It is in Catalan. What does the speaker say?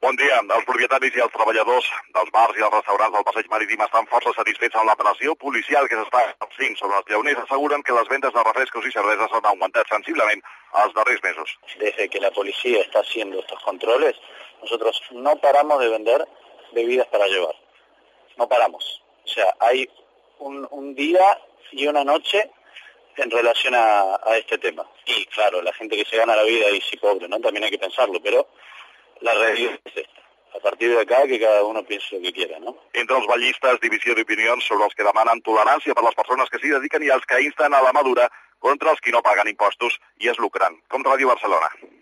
Bon dia. Els propietaris i els treballadors dels bars i els restaurants del Passeig Marítim estan força satisfets amb la pressió policial que s'està exercint sobre els lleoners. Asseguren que les vendes de refrescos i cerveses han augmentat sensiblement els darrers mesos. Desde que la policía está haciendo estos controles, nosotros no paramos de vender bebidas para llevar. No paramos. O sea, hay un día y una noche en relación a este tema. Y claro, la gente que se gana la vida y sí pobre, ¿no? También hay que pensarlo, pero la realidad es esta. A partir de acá, que cada uno piense lo que quiera, ¿no? Entre els ballistes, divisió d'opinions sobre els que demanen tolerància per les persones que s'hi dediquen i els que insten a la mà dura contra els qui no paguen impostos i es lucren. Com Ràdio Barcelona.